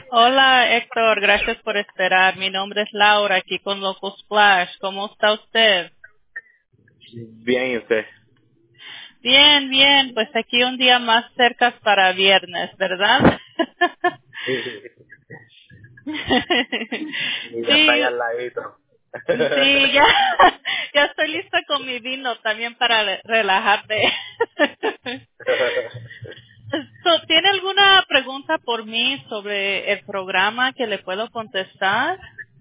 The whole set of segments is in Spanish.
Hola Héctor, gracias por esperar. Mi nombre es Laura, aquí con Loco Splash. ¿Cómo está usted? Bien, ¿y usted? Bien, bien. Pues aquí un día más cerca para viernes, ¿verdad? Sí, y ya está Sí, ahí al ladito. sí, ya, ya estoy lista con mi vino también para relajarte. ¿Tiene alguna pregunta por mí sobre el programa que le puedo contestar?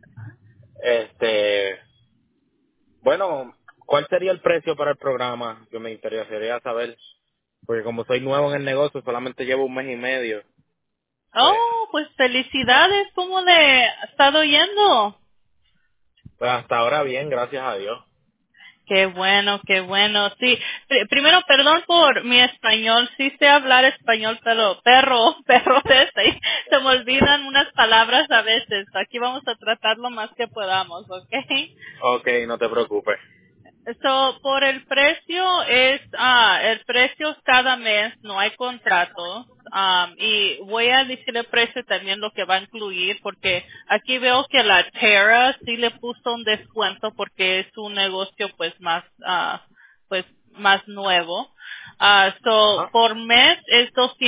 este, bueno, ¿cuál sería el precio para el programa? Que me interesaría saber, porque como soy nuevo en el negocio, solamente llevo un mes y medio, pues, Oh, pues felicidades. ¿Cómo le ha estado yendo? pues hasta ahora bien, gracias a Dios. Qué bueno, qué bueno. Sí, primero, perdón por mi español. Sí sé hablar español, pero perro de ese. Se me olvidan unas palabras a veces. Aquí vamos a tratar lo más que podamos, ¿ok? Ok, no te preocupes. So, por el precio el precio es cada mes, no hay contratos. Y voy a decir el precio también lo que va a incluir, porque aquí veo que la Terra sí le puso un descuento porque es un negocio pues más nuevo. So, Ajá, por mes es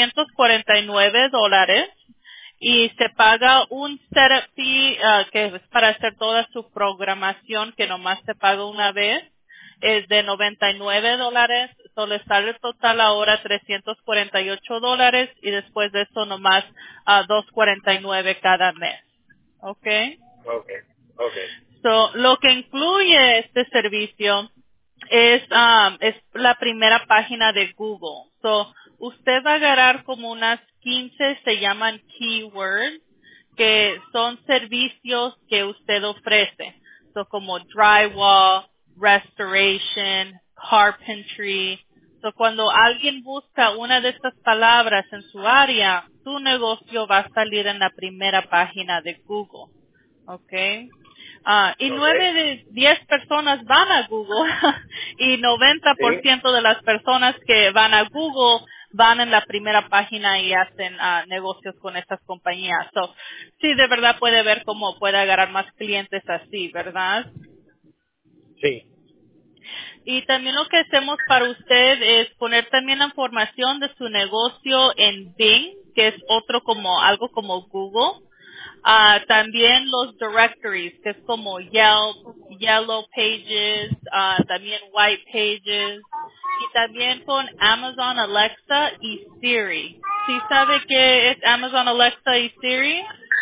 $249 y se paga un setup fee que es para hacer toda su programación que nomás se paga una vez es de $99, solo le sale total ahora $348 y después de eso nomás $249 cada mes. ¿Ok? ok, ok. So, lo que incluye este servicio es la primera página de Google. So, usted va a agarrar como unas 15 se llaman keywords, que son servicios que usted ofrece. So, como drywall, restoration, carpentry. So, cuando alguien busca una de estas palabras en su área, tu negocio va a salir en la primera página de Google. Okay. Y Ok, 9 de 10 personas van a Google y noventa por sí, ciento de las personas que van a Google van en la primera página y hacen negocios con estas compañías. So, sí, de verdad puede ver cómo puede agarrar más clientes así, ¿verdad? sí, Y también lo que hacemos para usted es poner también la información de su negocio en Bing, que es otro como algo como Google. También los directories, que es como Yelp, Yellow Pages, también White Pages. Y también con Amazon Alexa y Siri. ¿Sí sabe qué es Amazon Alexa y Siri?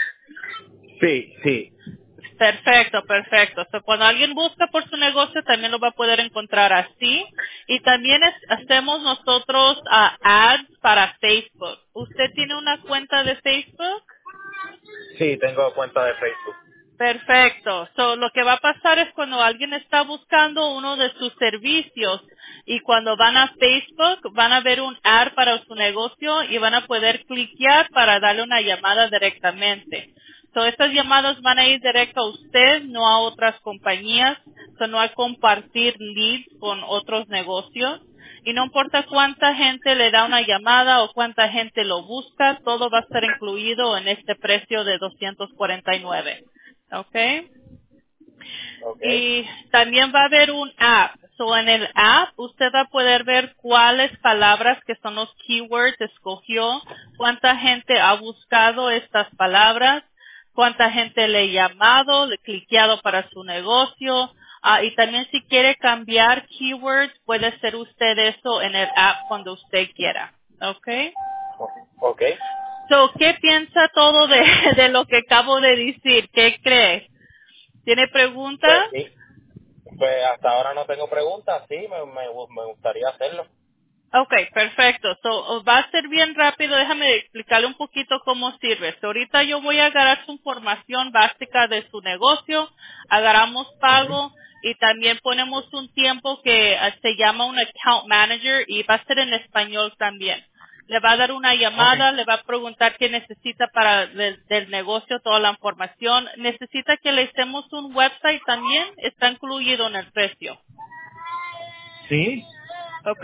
sí, sí. Perfecto, perfecto. So, cuando alguien busca por su negocio, también lo va a poder encontrar así. Y también hacemos nosotros ads para Facebook. ¿Usted tiene una cuenta de Facebook? Sí, tengo cuenta de Facebook. Perfecto. So, lo que va a pasar es cuando alguien está buscando uno de sus servicios y cuando van a Facebook van a ver un ad para su negocio y van a poder cliquear para darle una llamada directamente. So, estas llamadas van a ir directo a usted, no a otras compañías, so, no a compartir leads con otros negocios. Y no importa cuánta gente le da una llamada o cuánta gente lo busca, todo va a estar incluido en este precio de 249. Okay. Ok, Y también va a haber un app. So, en el app usted va a poder ver cuáles palabras que son los keywords escogió, cuánta gente ha buscado estas palabras, cuánta gente le ha llamado, le ha cliqueado para su negocio. Y también si quiere cambiar keywords, puede hacer usted eso en el app cuando usted quiera. Okay. ok. So, ¿qué piensa todo de, de lo que acabo de decir? ¿Qué cree? ¿Tiene Pues preguntas? sí, pues hasta ahora no tengo preguntas, sí, me gustaría hacerlo. Okay, perfecto. So, va a ser bien rápido. Déjame explicarle un poquito cómo sirve. So, ahorita yo voy a agarrar su información básica de su negocio, agarramos pago y también ponemos un tiempo que se llama un account manager y va a ser en español también. Le va a dar una Ok. llamada, le va a preguntar qué necesita para del negocio, toda la información. ¿Necesita que le hacemos un website también? Está incluido en el precio. Sí. Okay.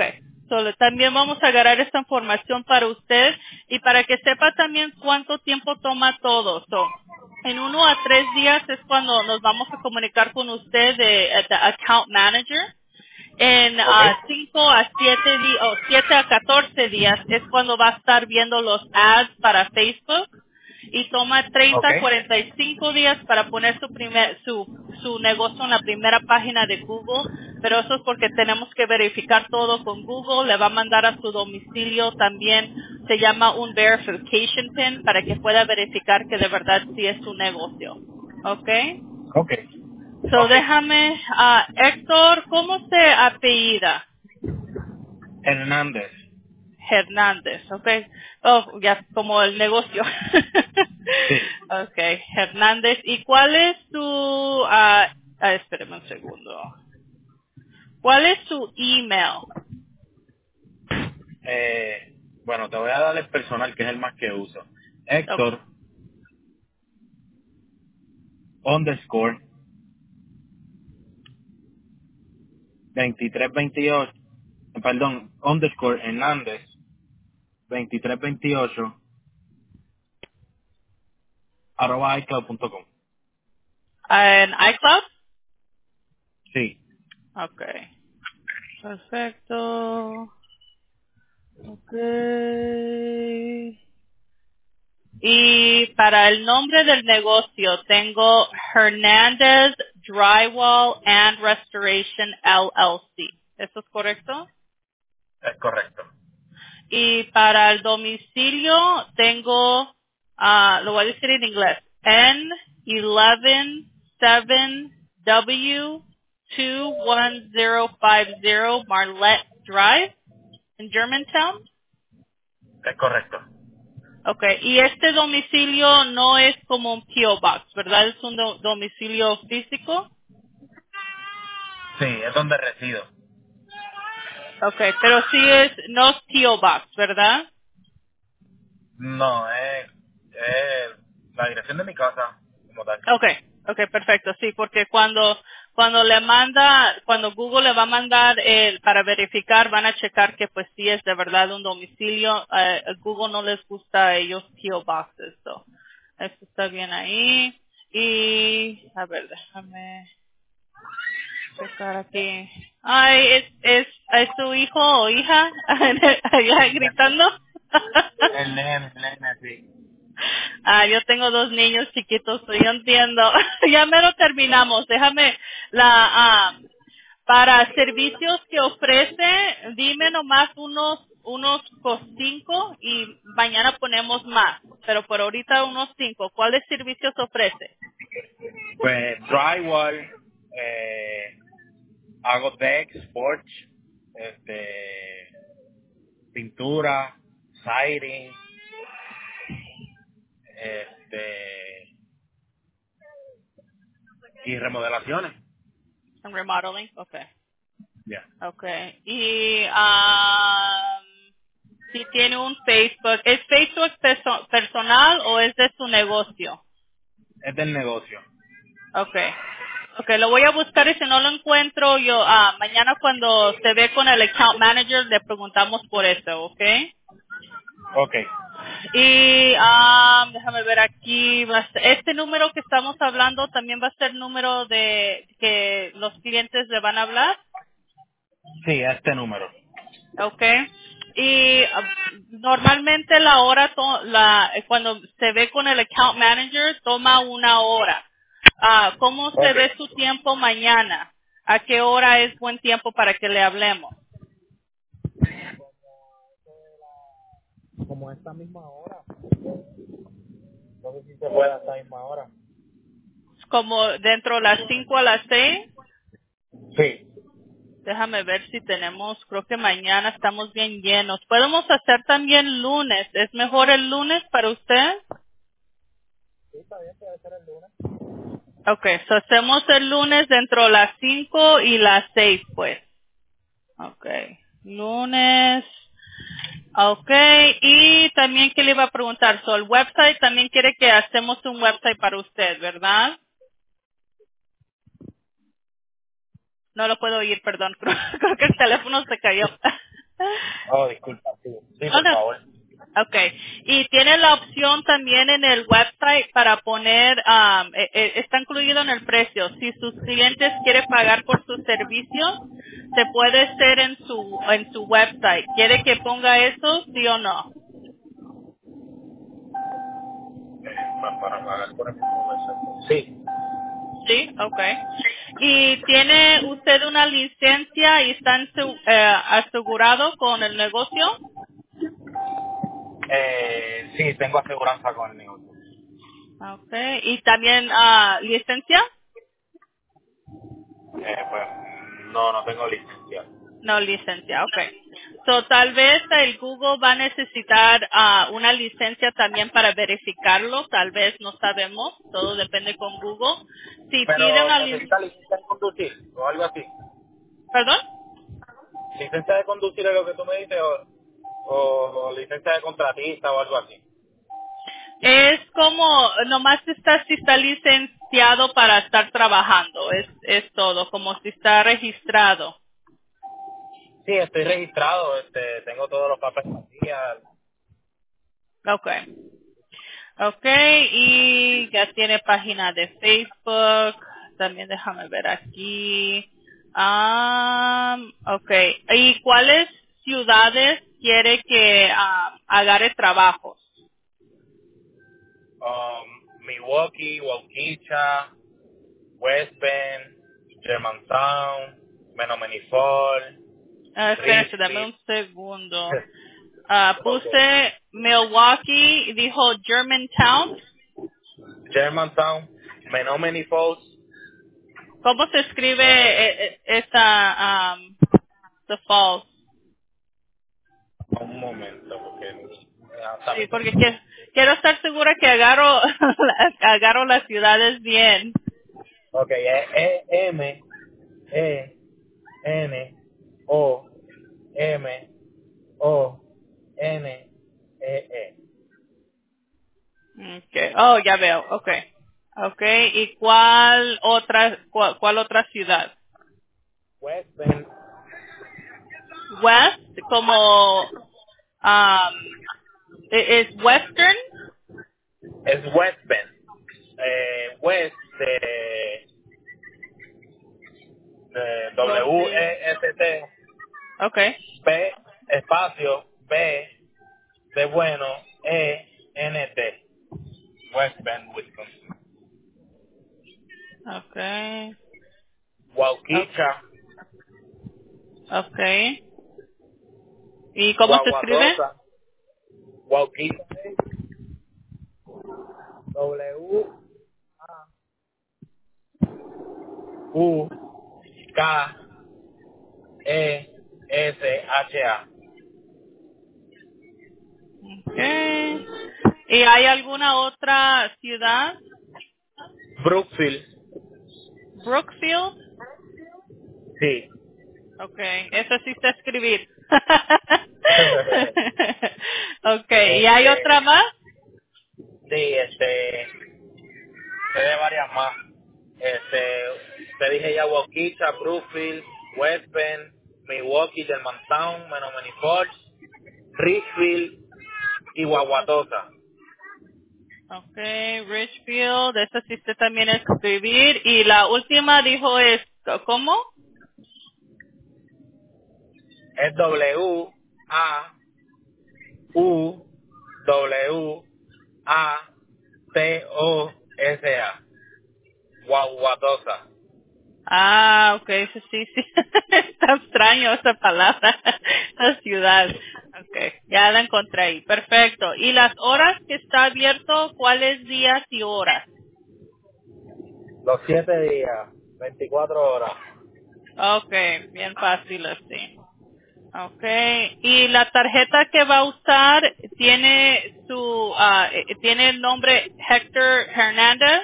También vamos a agarrar esta información para usted y para que sepa también cuánto tiempo toma todo. En 1 a 3 días es cuando nos vamos a comunicar con usted de account manager. En Ok. 5 a 7 días o 7 a 14 días es cuando va a estar viendo los ads para Facebook y toma Ok. 30 a 45 días para poner su negocio en la primera página de Google, pero eso es porque tenemos que verificar todo con Google, le va a mandar a su domicilio también, se llama un verification pin para que pueda verificar que de verdad sí es su negocio. ¿Ok? Ok. So Ok. déjame, Héctor, ¿cómo se apellida? Hernández. Hernández, okay. Oh, ya como el negocio. Sí. Okay, Hernández. ¿Y cuál es su, espéreme un segundo. ¿Cuál es su email? Bueno, te voy a dar el personal, que es el más que uso. Okay. Héctor, underscore, 2328, perdón, underscore Hernández, 2328, arroba iCloud.com. ¿En iCloud? Sí, Okay. Perfecto. Okay. Y para el nombre del negocio tengo Hernández Drywall and Restoration LLC. ¿Eso es correcto? es correcto. Y para el domicilio tengo, lo voy a decir en inglés, N117W21050 Marlette Drive en Germantown. Es correcto. Okay, y este domicilio no es como un P.O. Box, ¿verdad? Es un domicilio físico. Sí, es donde resido. Okay, pero sí es, no es P.O. Box, ¿verdad? No, es la dirección de mi casa, como tal. Okay, okay, perfecto, sí, porque cuando Google le va a mandar para verificar, van a checar que pues sí es de verdad un domicilio. Google no les gusta a ellos P.O. Boxes, so. Esto está bien ahí. Y, a ver, déjame checar aquí. Ay, es su hijo o hija allá gritando. El nene, sí. Yo tengo 2 niños chiquitos, so yo entiendo. Ya me lo terminamos. Déjame para servicios que ofrece, dime nomás unos 5 y mañana ponemos más. Pero por ahorita unos 5. ¿Cuáles servicios ofrece? Pues drywall, hago decks, porch, pintura, siding, este, y remodelaciones. Remodeling. Okay. Ya. Okay. Y si tiene un Facebook, ¿es Facebook personal o es de su negocio? Es del negocio. Okay. Okay, lo voy a buscar y si no lo encuentro, yo mañana cuando se ve con el account manager le preguntamos por eso, ¿okay? Ok. Y déjame ver aquí, este número que estamos hablando también va a ser el número de que los clientes le van a hablar. Sí, este número. Okay. Y normalmente la hora, cuando se ve con el account manager, toma 1 hora. ¿Cómo se Ok. ve su tiempo mañana? ¿A qué hora es buen tiempo para que le hablemos? Como esta misma hora. No sé si se puede a esta misma hora. Como dentro de las 5 a las 6. Sí. Déjame ver si tenemos, creo que mañana estamos bien llenos. Podemos hacer también lunes. ¿Es mejor el lunes para usted? Okay, so hacemos el lunes dentro de las 5 y las 6, pues. Okay, lunes. Okay, y también que le iba a preguntar, so el website también quiere que hacemos un website para usted, ¿verdad? No lo puedo oír, perdón. Creo que el teléfono se cayó. Oh, disculpa, sí. Sí, Oh, por no. favor. Okay. Y tiene la opción también en el website para poner, está incluido en el precio. Si sus clientes quieren pagar por sus servicios, se puede hacer en su website. ¿Quiere que ponga eso, sí o no? Para pagar por el mismo beso. Sí. Sí, okay. ¿Y tiene usted una licencia y está asegurado con el negocio? Sí, tengo aseguranza con el negocio. Okay. ¿Y también licencia? Pues, no tengo licencia. No licencia, okay. So, tal vez el Google va a necesitar una licencia también para verificarlo, tal vez no sabemos, todo depende con Google. Si pide Pero una licencia, necesita licencia de conducir o algo así. perdón, Licencia de conducir es lo que tú me dices o licencia de contratista o algo así. es como, nomás está si está licenciado para estar trabajando, es todo, como si está registrado. Sí, estoy registrado, tengo todos los papeles al día. Okay. Okay, y ya tiene página de Facebook. También déjame ver aquí. Okay. ¿Y cuáles ciudades quiere que agarre trabajos? Milwaukee, Waukesha, West Bend, Germantown, Menominee Falls, Espérense, dame Richfield. un segundo. Ok. Puse Milwaukee, dijo Germantown. Germantown, Menominee Falls. ¿Cómo se escribe esa, the falls? Un momento, porque Sí, exactamente. porque quiero estar segura que agarro, agarro las ciudades bien. Ok, M, E, N, O, M, O, N, E. Okay. Oh, ya veo. Okay. Okay. ¿Y cuál otra ciudad? West Bend West, como, es Western. es West Bend. West de Rosy. W-E-S-T, Okay. P, espacio, B, de bueno, E-N-T. West Bend, Wisconsin. Okay. Waukesha, Okay. ¿Y cómo se escribe? Guaguatosa, Waukesha, W-U-K-E-S-H-A. Okay. ¿Y hay alguna otra ciudad? Brookfield, Brookfield. sí. Okay, eso sí está escribir. Okay, ¿y hay este, otra más? sí, sé de varias más. Te dije ya Waukesha, Brookfield, West Bend, Milwaukee, Germantown, Menominee Falls, Richfield y Guaguatosa. Okay, Richfield, esa sí está también escribir. Y la última dijo es, ¿cómo? Es Wautoosa. Guaguatosa. Ah, okay, eso sí, sí. Está extraño esa palabra, la ciudad. Okay, ya la encontré ahí. Perfecto. ¿Y las horas que está abierto, cuáles días y horas? Los 7 días, 24 horas. Okay, bien fácil así. Okay, y la tarjeta que va a usar tiene tiene el nombre Héctor Hernández.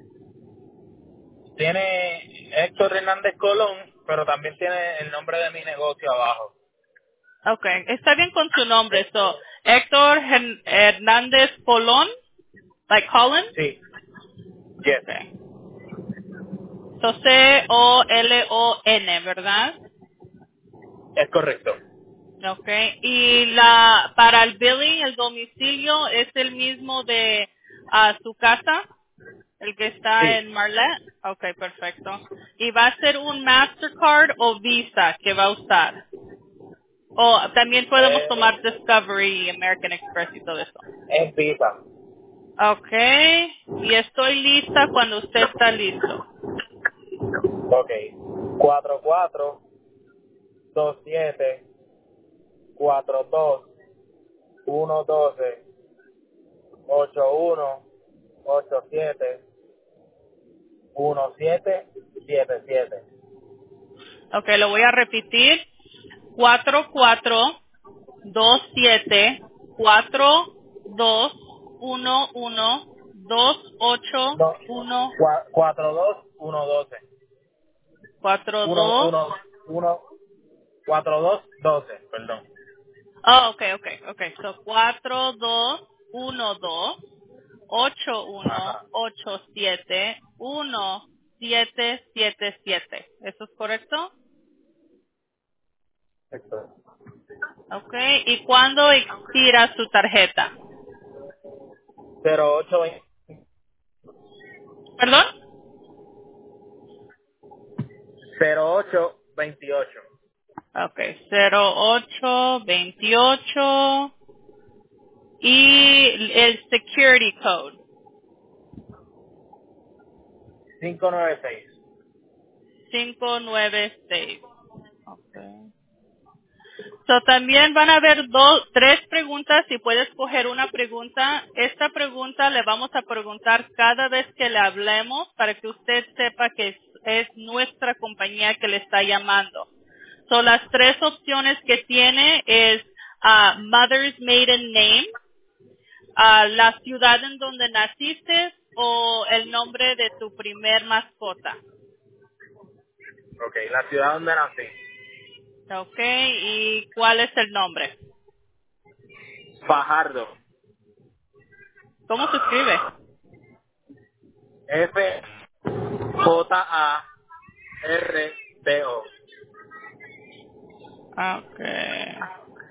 Tiene Héctor Hernández Colón, pero también tiene el nombre de mi negocio abajo. Okay, está bien con su nombre. So, Héctor Hernández Colón, like Colin. Sí, yes, Okay. So Colon, ¿verdad? es correcto. Okay. Y para el billing, el domicilio es el mismo de su casa, el que está Sí. en Marlette. Okay, perfecto. Y va a ser un Mastercard o Visa que va a usar. O también podemos tomar Discovery y American Express y todo eso. Es Visa. Okay. Y estoy lista cuando usted está listo. Ok. 44-27-42-112-87-1777. Okay, lo voy a repetir. 44-27-42-11-28-1 No, 42-112. 42. 1 42-12, perdón. Oh, okay. So 4212 Ajá. 8187-1777. ¿Eso es correcto? Exacto. Okay. ¿Y cuándo expira su tarjeta? 08 ¿Perdón? 0828. Okay. 0828 y el security code 596. 596. Okay. So, también van a haber tres preguntas y puedes coger una pregunta. Esta pregunta le vamos a preguntar cada vez que le hablemos para que usted sepa que es nuestra compañía que le está llamando. So, las tres opciones que tiene es Mother's Maiden Name, la ciudad en donde naciste o el nombre de tu primer mascota. Ok, la ciudad donde nací. ¿Ok? ¿Y cuál es el nombre? Fajardo. ¿Cómo se escribe? Fajardo. Okay.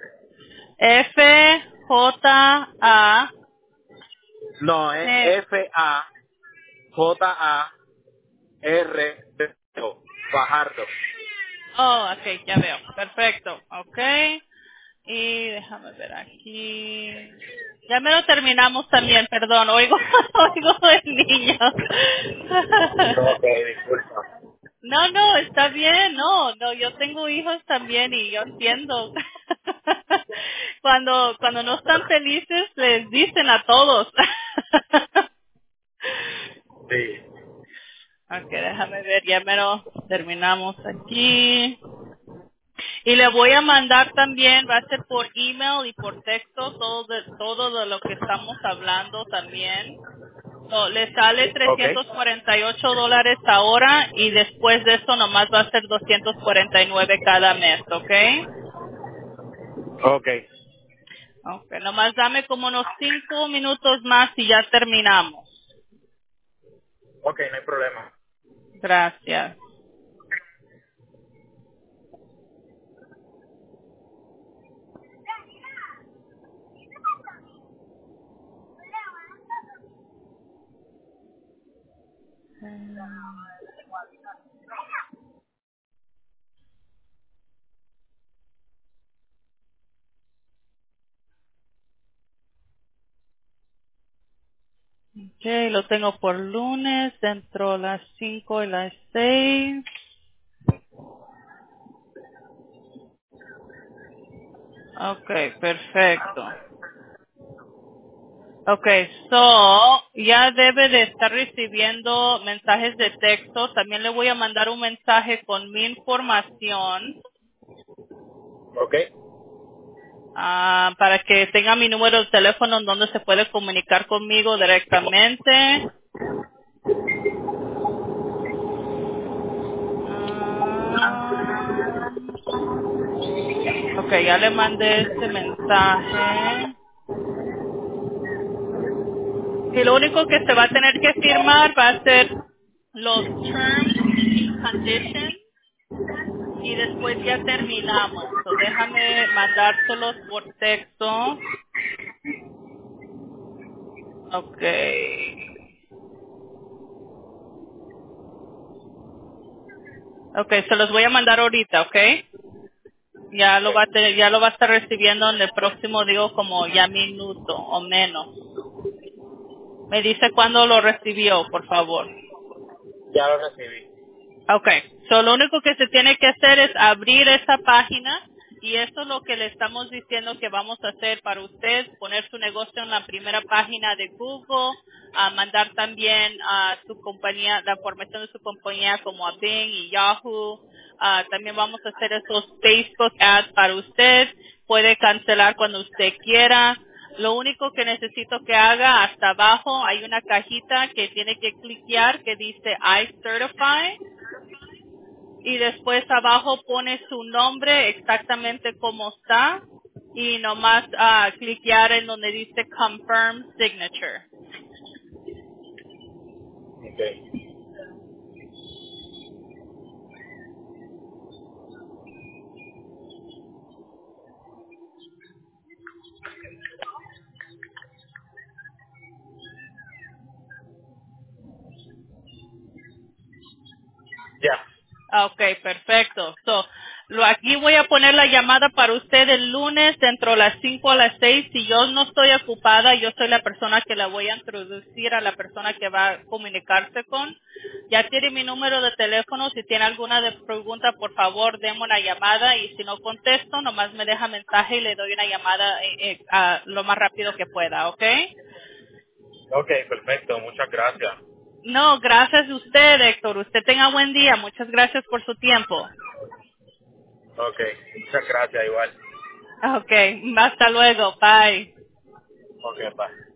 F-J-A. No, es Fajardo. Fajardo. Oh, okay, ya veo. Perfecto. Okay. Y déjame ver aquí. Ya me lo terminamos también, perdón. Oigo, oigo el niño. Ok, disculpa. No, no, está bien, no, yo tengo hijos también y yo entiendo. Cuando no están felices les dicen a todos. Sí. Ok, déjame ver, ya me lo terminamos aquí. Y le voy a mandar también, va a ser por email y por texto, todo de lo que estamos hablando también. So, le sale Ok. $348 ahora y después de eso nomás va a ser 249 cada mes, ¿ok? Ok. Ok, nomás dame como unos 5 minutos más y ya terminamos. Ok, no hay problema. Gracias. Ok, lo tengo por lunes, dentro de las 5 y las 6. Ok, perfecto. Okay, so ya debe de estar recibiendo mensajes de texto. También le voy a mandar un mensaje con mi información Ok. para que tenga mi número de teléfono en donde se puede comunicar conmigo directamente. Ah, okay, ya le mandé ese mensaje. Y lo único que se va a tener que firmar va a ser los terms and conditions y después ya terminamos. So, déjame mandárselos por texto. Okay. Okay, se los voy a mandar ahorita, ¿ok? Ya Ok. lo va a tener, ya lo va a estar recibiendo en el próximo, digo, como ya minuto o menos. Me dice cuándo lo recibió, por favor. Ya lo recibí. Okay. So, lo único que se tiene que hacer es abrir esa página y eso es lo que le estamos diciendo que vamos a hacer para usted, poner su negocio en la primera página de Google, mandar también a su compañía, la información de su compañía como a Bing y Yahoo. También vamos a hacer esos Facebook ads para usted. Puede cancelar cuando usted quiera. Lo único que necesito que haga, hasta abajo hay una cajita que tiene que cliquear que dice I Certify y después abajo pone su nombre exactamente como está y nomás cliquear en donde dice Confirm Signature. Ok. Ya. Ok, perfecto. So, aquí voy a poner la llamada para usted el lunes dentro de las 5 a las 6. Si yo no estoy ocupada, yo soy la persona que la voy a introducir a la persona que va a comunicarse con. Ya tiene mi número de teléfono. Si tiene alguna pregunta, por favor, deme una llamada. Y si no contesto, nomás me deja mensaje y le doy una llamada lo más rápido que pueda, ¿ok? Ok, perfecto. Muchas gracias. No, gracias a usted, Héctor. Usted tenga buen día. Muchas gracias por su tiempo. Ok, muchas gracias igual. Ok, hasta luego. Bye. Ok, bye.